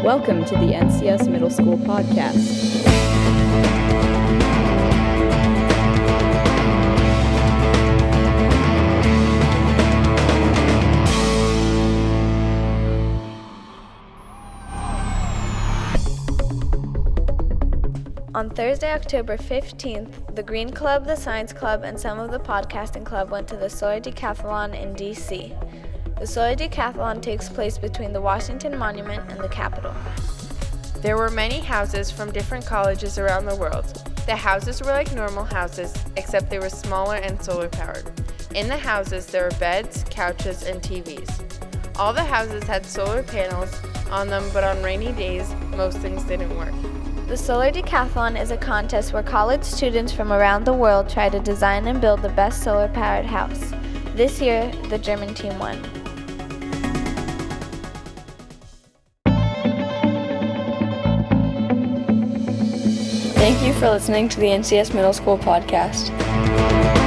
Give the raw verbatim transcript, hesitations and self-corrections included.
Welcome to the N C S Middle School Podcast. On Thursday, October fifteenth, the Green Club, the Science Club, and some of the Podcasting Club went to the Solar Decathlon in D C The Solar Decathlon takes place between the Washington Monument and the Capitol. There were many houses from different colleges around the world. The houses were like normal houses, except they were smaller and solar-powered. In the houses, there were beds, couches, and T Vs. All the houses had solar panels on them, but on rainy days, most things didn't work. The Solar Decathlon is a contest where college students from around the world try to design and build the best solar-powered house. This year, the German team won. Thank you for listening to the N C S Middle School Podcast.